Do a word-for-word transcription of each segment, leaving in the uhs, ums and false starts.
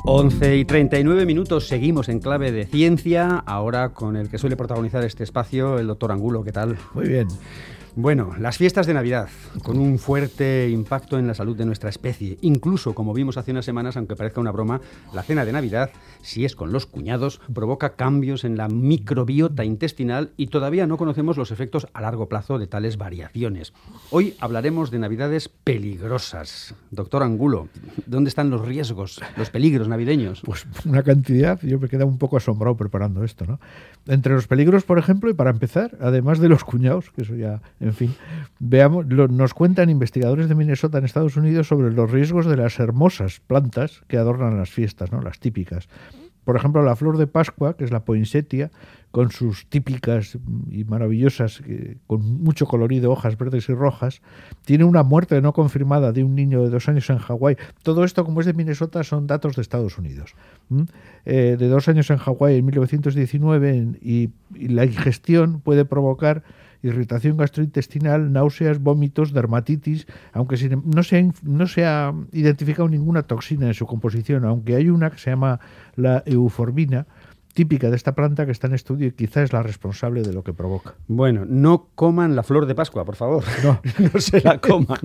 once y treinta y nueve minutos, seguimos en clave de ciencia, ahora con el que suele protagonizar este espacio, el doctor Angulo. ¿Qué tal? Muy bien. Bueno, las fiestas de Navidad, con un fuerte impacto en la salud de nuestra especie. Incluso, como vimos hace unas semanas, aunque parezca una broma, la cena de Navidad, si es con los cuñados, provoca cambios en la microbiota intestinal y todavía no conocemos los efectos a largo plazo de tales variaciones. Hoy hablaremos de Navidades peligrosas. Doctor Angulo, ¿dónde están los riesgos, los peligros navideños? Pues una cantidad, yo me quedé un poco asombrado preparando esto, ¿no? Entre los peligros, por ejemplo, y para empezar, además de los cuñados, que eso ya... En fin, veamos, lo, nos cuentan investigadores de Minnesota en Estados Unidos sobre los riesgos de las hermosas plantas que adornan las fiestas, ¿no? Las típicas. Por ejemplo, la flor de Pascua, que es la poinsettia, con sus típicas y maravillosas, eh, con mucho colorido, hojas verdes y rojas, tiene una muerte no confirmada de un niño de dos años en Hawái. Todo esto, como es de Minnesota, son datos de Estados Unidos. ¿Mm? Eh, de dos años en Hawái en mil novecientos diecinueve, en, y, y la ingestión puede provocar irritación gastrointestinal, náuseas, vómitos, dermatitis, aunque sin, no, se ha, no se ha identificado ninguna toxina en su composición, aunque hay una que se llama la euforbina, típica de esta planta, que está en estudio y quizá es la responsable de lo que provoca. Bueno, no coman la flor de Pascua, por favor. No, no se la coman.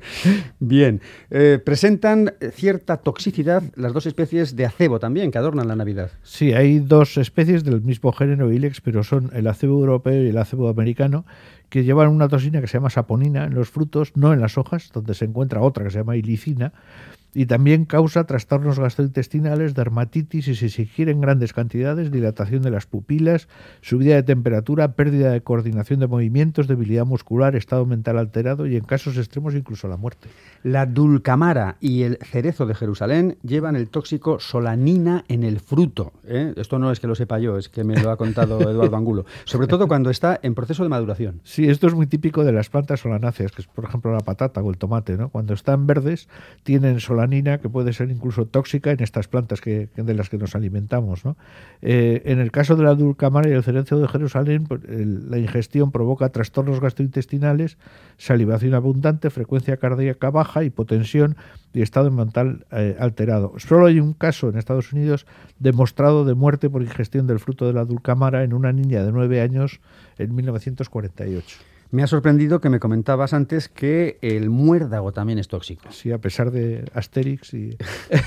Bien. Eh, presentan cierta toxicidad las dos especies de acebo también, que adornan la Navidad. Sí, hay dos especies del mismo género Ilex, pero son el acebo europeo y el acebo americano, que llevan una toxina que se llama saponina en los frutos, no en las hojas, donde se encuentra otra que se llama ilicina, y también causa trastornos gastrointestinales, dermatitis y, si se ingieren grandes cantidades, dilatación de las pupilas, subida de temperatura, pérdida de coordinación de movimientos, debilidad muscular, estado mental alterado y en casos extremos incluso la muerte. La dulcamara y el cerezo de Jerusalén llevan el tóxico solanina en el fruto. ¿eh? Esto no es que lo sepa yo, es que me lo ha contado Eduardo Angulo. Sobre todo cuando está en proceso de maduración. Sí, esto es muy típico de las plantas solanáceas, que es por ejemplo la patata o el tomate, ¿no? Cuando están verdes tienen solanina, que puede ser incluso tóxica en estas plantas que, de las que nos alimentamos, ¿no? Eh, en el caso de la dulcamara y el cerezo de Jerusalén, pues, el, la ingestión provoca trastornos gastrointestinales, salivación abundante, frecuencia cardíaca baja, hipotensión y estado mental eh, alterado. Solo hay un caso en Estados Unidos demostrado de muerte por ingestión del fruto de la dulcamara en una niña de nueve años en mil novecientos cuarenta y ocho. Me ha sorprendido que me comentabas antes que el muérdago también es tóxico. Sí, a pesar de Asterix y,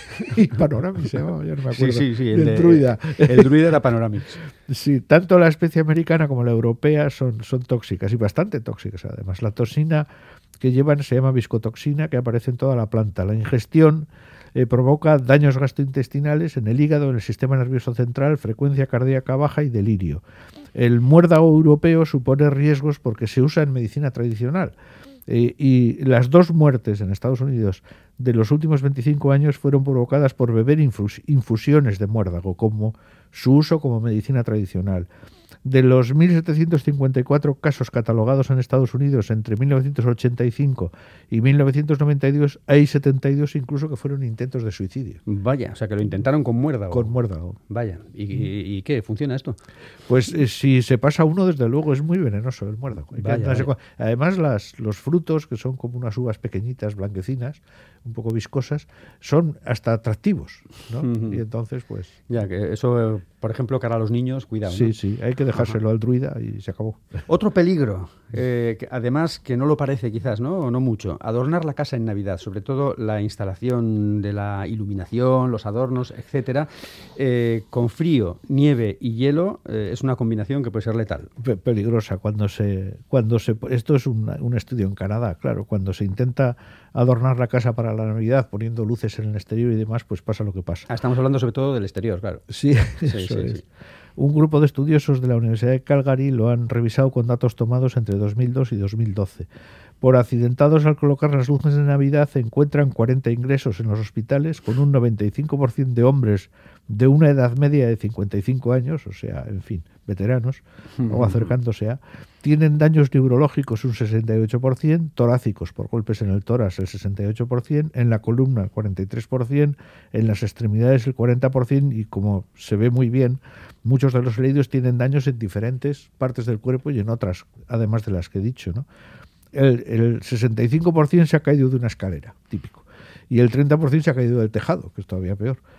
y Panoramix, ¿eh? Yo no me acuerdo. Sí, sí, sí. El, el de, druida. El druida era Panoramix. Sí, tanto la especie americana como la europea son, son tóxicas y bastante tóxicas además. La toxina que llevan se llama viscotoxina, que aparece en toda la planta. La ingestión eh, provoca daños gastrointestinales en el hígado, en el sistema nervioso central, frecuencia cardíaca baja y delirio. El muérdago europeo supone riesgos porque se usa en medicina tradicional. Eh, y las dos muertes en Estados Unidos de los últimos veinticinco años fueron provocadas por beber infus- infusiones de muérdago, como su uso como medicina tradicional. De los mil setecientos cincuenta y cuatro casos catalogados en Estados Unidos entre mil novecientos ochenta y cinco y mil novecientos noventa y dos, hay setenta y dos incluso que fueron intentos de suicidio. Vaya, o sea que lo intentaron con muérdago. Con muérdago. Vaya, ¿y, y, y qué? ¿Funciona esto? Pues eh, si se pasa uno, desde luego, es muy venenoso el muérdago. Vaya, vaya. Además, las, los frutos, que son como unas uvas pequeñitas, blanquecinas, un poco viscosas, son hasta atractivos, ¿no? Uh-huh. Y entonces, pues... Ya, que eso, por ejemplo, cara a los niños, cuidado, Sí, ¿no? sí, hay que dejárselo Ajá. al druida y se acabó. Otro peligro, eh, que además que no lo parece quizás, ¿no? O no mucho, adornar la casa en Navidad, sobre todo la instalación de la iluminación, los adornos, etcétera, eh, con frío, nieve y hielo, eh, es una combinación que puede ser letal. Pe- peligrosa. Cuando se, cuando se, esto es un, un estudio en Canadá, claro, cuando se intenta adornar la casa para la Navidad poniendo luces en el exterior y demás, pues pasa lo que pasa. Ah, estamos hablando sobre todo del exterior, claro. Sí, sí, eso sí, es. sí. Un grupo de estudiosos de la Universidad de Calgary lo han revisado con datos tomados entre dos mil dos y dos mil doce. Por accidentados al colocar las luces de Navidad encuentran cuarenta ingresos en los hospitales, con un noventa y cinco por ciento de hombres de una edad media de cincuenta y cinco años, o sea, en fin, veteranos, o acercándose a, tienen daños neurológicos un sesenta y ocho por ciento, torácicos por golpes en el tórax el sesenta y ocho por ciento, en la columna el cuarenta y tres por ciento, en las extremidades el cuarenta por ciento y, como se ve muy bien, muchos de los heridos tienen daños en diferentes partes del cuerpo y en otras, además de las que he dicho, ¿no? El, el sesenta y cinco por ciento se ha caído de una escalera, típico, y el treinta por ciento se ha caído del tejado, que es todavía peor.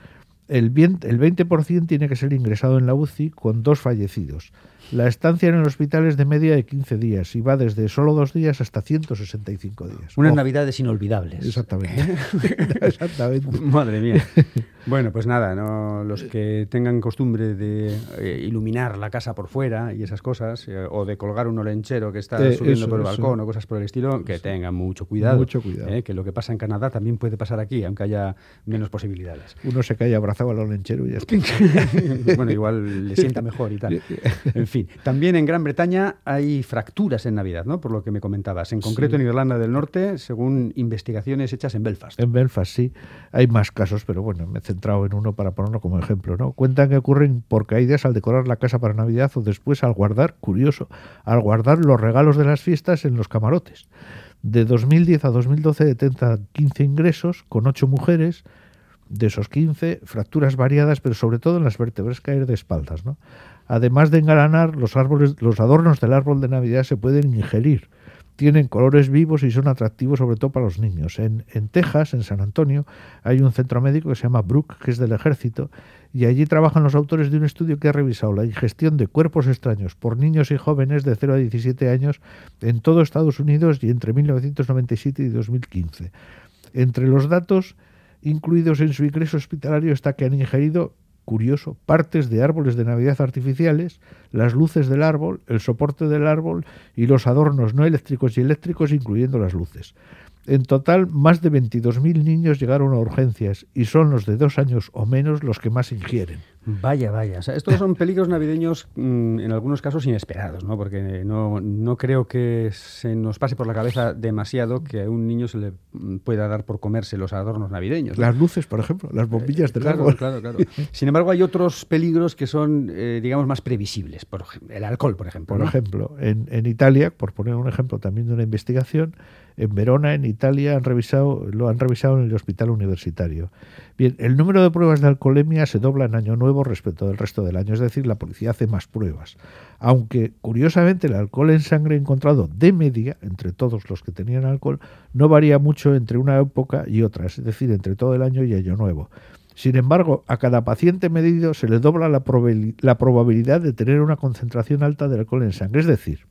El, bien, el veinte por ciento tiene que ser ingresado en la U C I con dos fallecidos. La estancia en el hospital es de media de quince días y va desde solo dos días hasta ciento sesenta y cinco días. Unas oh. navidades inolvidables. Exactamente. Exactamente. Madre mía. Bueno, pues nada, ¿no? Los que tengan costumbre de eh, iluminar la casa por fuera y esas cosas, eh, o de colgar un olenchero que está eh, subiendo eso, por el eso. balcón o cosas por el estilo, que eso. tengan mucho cuidado. Mucho cuidado. Eh, que lo que pasa en Canadá también puede pasar aquí, aunque haya menos posibilidades. Uno se cae abrazado al olenchero y ya está. Bueno, igual le sienta mejor y tal. En fin, también en Gran Bretaña hay fracturas en Navidad, ¿no? Por lo que me comentabas. En concreto sí. en Irlanda del Norte, según investigaciones hechas en Belfast. En Belfast, sí. Hay más casos, pero bueno, me he centrado en uno para ponerlo como ejemplo, ¿no? Cuentan que ocurren por caídas al decorar la casa para Navidad o después al guardar, curioso, al guardar los regalos de las fiestas en los camarotes. De dos mil diez a dos mil doce detectan quince ingresos con ocho mujeres. De esos quince, fracturas variadas, pero sobre todo en las vértebras, caer de espaldas, ¿no? Además de engalanar, los árboles, los adornos del árbol de Navidad se pueden ingerir. Tienen colores vivos y son atractivos sobre todo para los niños. En, en Texas, en San Antonio, hay un centro médico que se llama Brooke, que es del ejército, y allí trabajan los autores de un estudio que ha revisado la ingestión de cuerpos extraños por niños y jóvenes de cero a diecisiete años en todo Estados Unidos y entre mil novecientos noventa y siete y dos mil quince. Entre los datos incluidos en su ingreso hospitalario está que han ingerido, curioso, partes de árboles de Navidad artificiales, las luces del árbol, el soporte del árbol y los adornos no eléctricos y eléctricos, incluyendo las luces. En total, más de veintidós mil niños llegaron a urgencias y son los de dos años o menos los que más ingieren. Vaya, vaya. O sea, estos son peligros navideños mmm, en algunos casos inesperados, ¿no? Porque no, no creo que se nos pase por la cabeza demasiado que a un niño se le pueda dar por comerse los adornos navideños, ¿no? Las luces, por ejemplo, las bombillas eh, del claro, árbol. Claro, claro. Sin embargo, hay otros peligros que son, eh, digamos, más previsibles. Por ejemplo, el alcohol, por ejemplo. Por ¿no? ejemplo, en, en Italia, por poner un ejemplo también de una investigación, en Verona, en Italia, han revisado, lo han revisado en el hospital universitario. Bien, el número de pruebas de alcoholemia se dobla en Año Nuevo respecto del resto del año, es decir, la policía hace más pruebas. Aunque, curiosamente, el alcohol en sangre encontrado de media, entre todos los que tenían alcohol, no varía mucho entre una época y otra, es decir, entre todo el año y Año Nuevo. Sin embargo, a cada paciente medido se le dobla la, probabil- la probabilidad de tener una concentración alta de alcohol en sangre, es decir,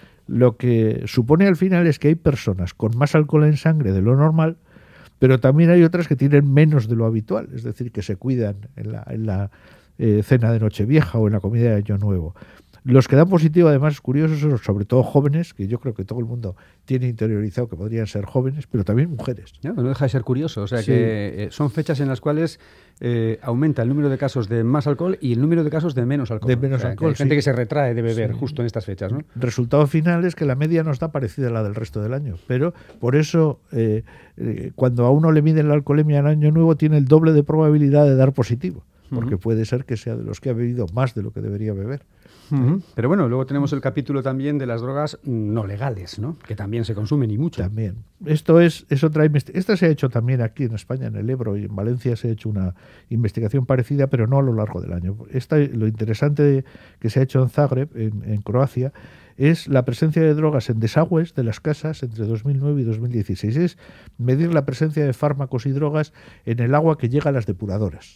lo que supone al final es que hay personas con más alcohol en sangre de lo normal, pero también hay otras que tienen menos de lo habitual, es decir, que se cuidan en la, en la eh, cena de Nochevieja o en la comida de Año Nuevo. Los que dan positivo, además, es curioso, son sobre todo jóvenes, que yo creo que todo el mundo tiene interiorizado que podrían ser jóvenes, pero también mujeres. No, no deja de ser curioso, o sea Sí. que eh, son fechas en las cuales eh, aumenta el número de casos de más alcohol y el número de casos de menos alcohol. De menos o sea, alcohol, que hay gente sí. que se retrae de beber Sí. justo en estas fechas, ¿no? El resultado final es que la media no está parecida a la del resto del año, pero por eso eh, eh, cuando a uno le miden la alcoholemia en Año Nuevo tiene el doble de probabilidad de dar positivo, porque uh-huh. puede ser que sea de los que ha bebido más de lo que debería beber. Uh-huh. Pero bueno, luego tenemos el capítulo también de las drogas no legales, ¿no? Que también se consumen y mucho. También. Esto es, es otra investigación. Esta se ha hecho también aquí en España, en el Ebro, y en Valencia se ha hecho una investigación parecida, pero no a lo largo del año. Esta, lo interesante de, que se ha hecho en Zagreb, en, en Croacia, es la presencia de drogas en desagües de las casas entre dos mil nueve y dos mil dieciséis. Es medir la presencia de fármacos y drogas en el agua que llega a las depuradoras,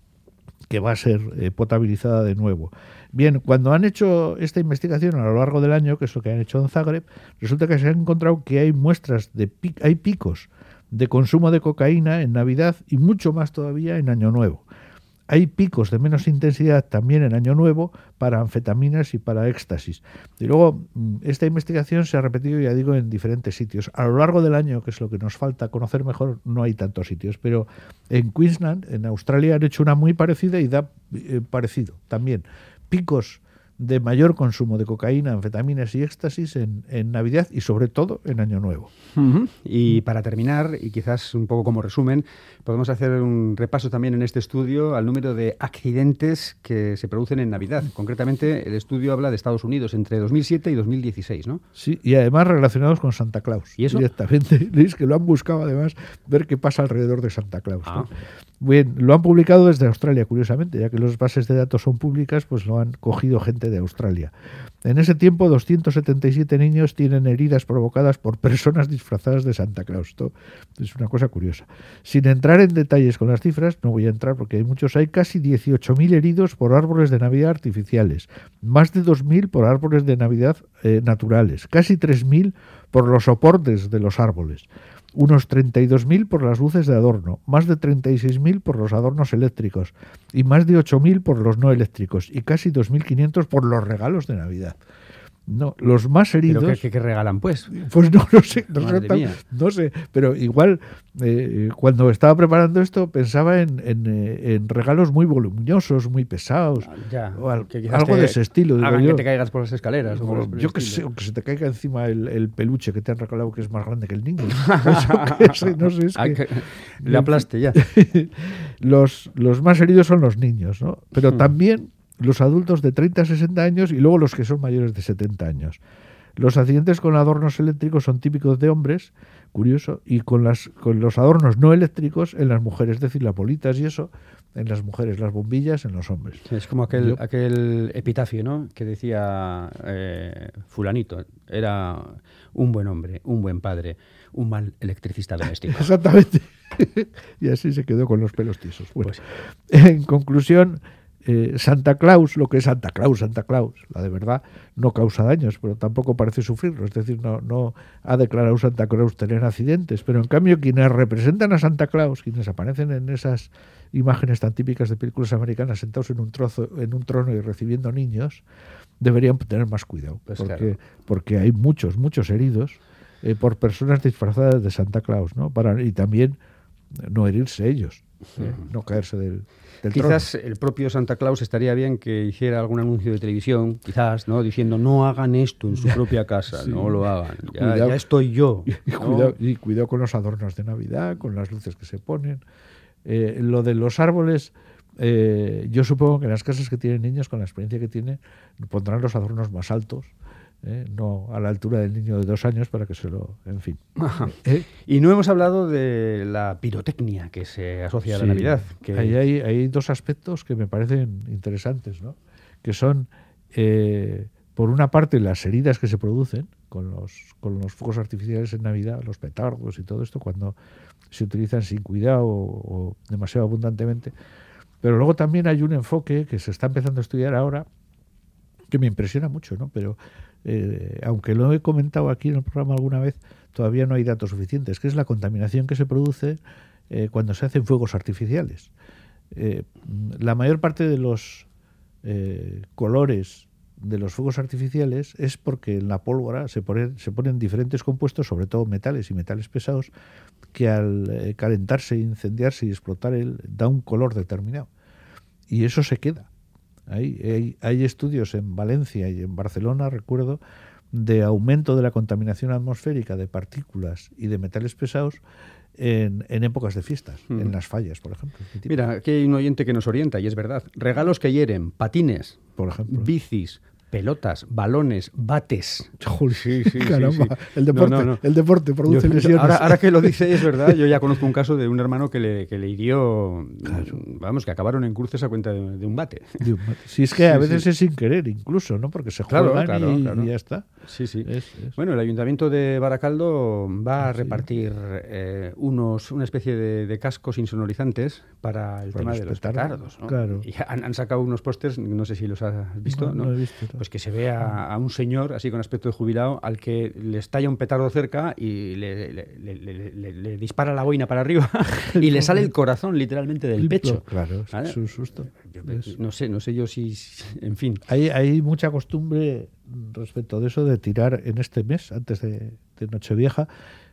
que va a ser eh, potabilizada de nuevo. Bien, cuando han hecho esta investigación a lo largo del año, que es lo que han hecho en Zagreb, resulta que se han encontrado que hay muestras, de pic- hay picos de consumo de cocaína en Navidad y mucho más todavía en Año Nuevo. Hay picos de menos intensidad también en Año Nuevo para anfetaminas y para éxtasis. Y luego, esta investigación se ha repetido, ya digo, en diferentes sitios. A lo largo del año, que es lo que nos falta conocer mejor, no hay tantos sitios. Pero en Queensland, en Australia, han hecho una muy parecida y da eh, parecido también. Picos de mayor consumo de cocaína, anfetaminas y éxtasis en, en Navidad y sobre todo en Año Nuevo. Uh-huh. Y para terminar, y quizás un poco como resumen, podemos hacer un repaso también en este estudio al número de accidentes que se producen en Navidad. Concretamente, el estudio habla de Estados Unidos entre dos mil siete y dos mil dieciséis, ¿no? Sí, y además relacionados con Santa Claus. ¿Y eso? Directamente. Es que lo han buscado además ver qué pasa alrededor de Santa Claus. Ah. ¿no? Bien, lo han publicado desde Australia, curiosamente, ya que las bases de datos son públicas, pues lo han cogido gente norte de Australia. En ese tiempo, doscientos setenta y siete niños tienen heridas provocadas por personas disfrazadas de Santa Claus. Esto es una cosa curiosa. Sin entrar en detalles con las cifras, no voy a entrar porque hay muchos, hay casi dieciocho mil heridos por árboles de Navidad artificiales, más de dos mil por árboles de Navidad eh, naturales, casi tres mil por los soportes de los árboles, unos treinta y dos mil por las luces de adorno, más de treinta y seis mil por los adornos eléctricos y más de ocho mil por los no eléctricos y casi dos mil quinientos por los regalos de Navidad. No, los más heridos... ¿Pero qué, qué, qué regalan, pues? Pues no, no sé, no, Madre sé, mía. no sé, pero igual eh, cuando estaba preparando esto pensaba en, en, eh, en regalos muy voluminosos, muy pesados, ya, o al, que algo te de ese estilo. Hagan yo. que te caigas por las escaleras. O por Yo, los yo que sé, o que se te caiga encima el, el peluche que te han regalado que es más grande que el niño. Eso, sé, no sé, es que, que le aplaste ya. los, los más heridos son los niños, ¿no? Pero hmm. también los adultos de treinta a sesenta años y luego los que son mayores de setenta años. Los accidentes con adornos eléctricos son típicos de hombres, curioso, y con, las, con los adornos no eléctricos en las mujeres, es decir, las bolitas y eso, en las mujeres, las bombillas en los hombres. Es como aquel, Yo, aquel epitafio, ¿no?, que decía eh, fulanito, era un buen hombre, un buen padre, un mal electricista doméstico. Exactamente. Y así se quedó con los pelos tiesos. Bueno, pues. En conclusión... Eh, Santa Claus, lo que es Santa Claus, Santa Claus, la de verdad, no causa daños, pero tampoco parece sufrirlo. Es decir, no, no ha declarado Santa Claus tener accidentes, pero en cambio quienes representan a Santa Claus, quienes aparecen en esas imágenes tan típicas de películas americanas sentados en un trozo, en un trono y recibiendo niños, deberían tener más cuidado, pues porque, claro. porque hay muchos, muchos heridos eh, por personas disfrazadas de Santa Claus, ¿no? Para, y también no herirse ellos, eh, uh-huh. no caerse del... Quizás trono. El propio Santa Claus estaría bien que hiciera algún anuncio de televisión, quizás, ¿no?, diciendo no hagan esto en su propia casa, sí. no lo hagan, ya, ya estoy yo. Y, y, ¿no? cuidado, y cuidado con los adornos de Navidad, con las luces que se ponen. Eh, lo de los árboles, eh, yo supongo que en las casas que tienen niños, con la experiencia que tienen, pondrán los adornos más altos. ¿Eh? No a la altura del niño de dos años para que se lo... En fin. ¿Eh? Y no hemos hablado de la pirotecnia que se asocia sí. a la Navidad. Que... Ahí hay, hay dos aspectos que me parecen interesantes, ¿no? Que son, eh, por una parte, las heridas que se producen con los, con los fuegos artificiales en Navidad, los petardos y todo esto, cuando se utilizan sin cuidado o, o demasiado abundantemente. Pero luego también hay un enfoque que se está empezando a estudiar ahora que me impresiona mucho, ¿no? Pero eh, aunque lo he comentado aquí en el programa alguna vez, todavía no hay datos suficientes, que es la contaminación que se produce eh, cuando se hacen fuegos artificiales. Eh, la mayor parte de los eh, colores de los fuegos artificiales es porque en la pólvora se ponen, se ponen diferentes compuestos, sobre todo metales y metales pesados, que al eh, calentarse, incendiarse y explotar el, da un color determinado. Y eso se queda. Hay, hay, hay estudios en Valencia y en Barcelona, recuerdo, de aumento de la contaminación atmosférica de partículas y de metales pesados en, en épocas de fiestas, mm. en las fallas, por ejemplo. Mira, aquí hay un oyente que nos orienta, y es verdad. Regalos que hieren, patines, por ejemplo, bicis, pelotas, balones, bates. Sí, sí, Caramba, sí, sí. El deporte, no, no, no. El deporte produce yo, lesiones. Ahora, ahora que lo dice, es verdad, yo ya conozco un caso de un hermano que le, que le hirió, claro. vamos, que acabaron en cruces a cuenta de, de un bate. De un bate. Sí, es que sí, a veces sí. es sin querer, incluso, ¿no? Porque se juegan claro, claro, y, claro. y ya está. Sí, sí. Es, es. Bueno, el Ayuntamiento de Baracaldo va a sí. repartir eh, unos, una especie de, de cascos insonorizantes para el para tema los de los petardos, petardos, ¿no? Claro. Y han, han sacado unos pósters, no sé si los has visto, no, ¿no? no he visto, pues que se ve a, a un señor así con aspecto de jubilado al que le estalla un petardo cerca y le, le, le, le, le, le dispara la boina para arriba y le sale el corazón literalmente del pecho. Claro, ¿vale? Es un susto. Yo, no sé, no sé yo si, en fin. Hay, hay mucha costumbre respecto de eso de tirar en este mes, antes de, de Nochevieja,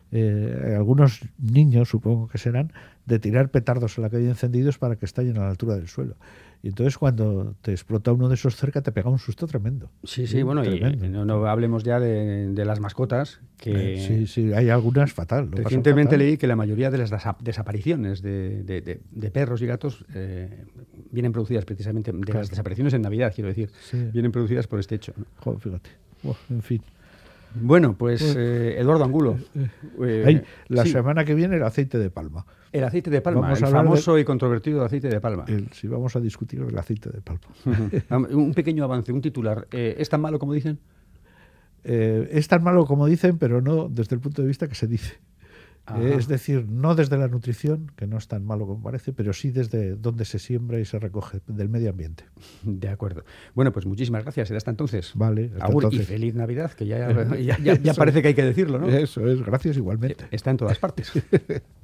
eh, algunos niños, supongo que serán, de tirar petardos a la calle encendidos para que estallen a la altura del suelo. Y entonces cuando te explota uno de esos cerca te pega un susto tremendo. Sí, sí, bueno, tremendo. y no, no hablemos ya de, de las mascotas. Que eh, sí, sí, hay algunas fatal. Recientemente fatal. Leí que la mayoría de las desapariciones de, de, de, de perros y gatos eh, vienen producidas precisamente, de claro. las desapariciones en Navidad, quiero decir, sí. vienen producidas por este hecho, ¿no? Joder, fíjate. Oh, en fin. Bueno, pues eh, Eduardo Angulo. Eh, Ay, la sí. semana que viene el aceite de palma. El aceite de palma, Vamos el a hablar famoso de- y controvertido aceite de palma. El- si vamos a discutir el aceite de palma. Un pequeño avance, un titular. Eh, ¿Es tan malo como dicen? Eh, es tan malo como dicen, pero no desde el punto de vista que se dice. Ajá. Eh, es decir, no desde la nutrición, que no es tan malo como parece, pero sí desde donde se siembra y se recoge, del medio ambiente. De acuerdo. Bueno, pues muchísimas gracias. Será hasta entonces. Vale, hasta Agur, entonces. y feliz Navidad, que ya, ya, ya, ya parece que hay que decirlo, ¿no? Eso es, gracias igualmente. Está en todas partes.